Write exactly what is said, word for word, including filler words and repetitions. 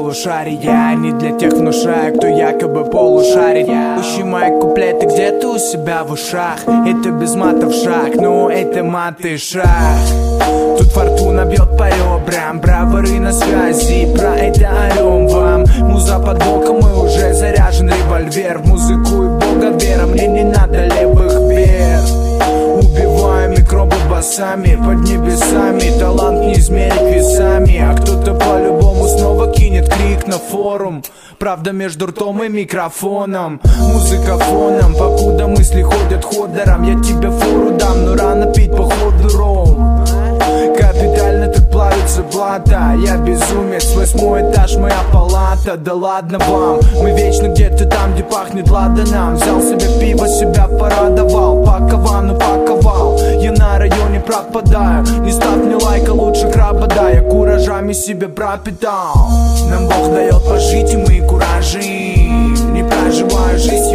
полушария. Не для тех внушаю, кто якобы полушарит. Ищи мои куплеты где-то у себя в ушах. Это без матов шаг, ну это маты шаг. Тут фортуна бьет по ребрам, бравыры на связи, про это орем вам. Муза под боком и уже заряжен револьвер. В музыку и бога вера, мне не надо левых вер. Убиваю микробы басами под небесами. Талант не измерить весами, а кто-то по-любому снова кинет крик на форум. Правда между ртом и микрофоном. Музыка фоном, покуда мысли ходят ходором. Я тебе фору дам, но рано пить походу ром. Капитально тут плавится плата. Я безумец, восьмой этаж, моя палата. Да ладно вам, мы вечно где-то там, где пахнет ладаном. Взял себе пиво, себя порадовал. Паковал, ну паковал. Я на районе пропадаю. Не ставь мне лайка, лучше краба дай. Я куражами себе пропитал. Нам Бог дает пожить, и мы куражим. Не проживаю жизнь,